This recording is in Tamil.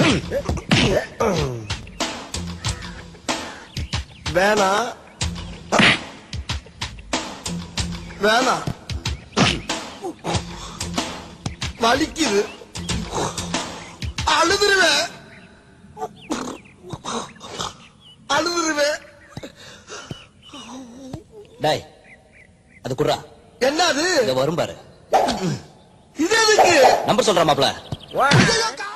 வேணா வேணா வலிக்குது அழுதுருவேன் டேய் அது குர்ரா என்ன அது வரும் பாரு இது எதுக்கு நம்பர் சொல்ற மாப்ள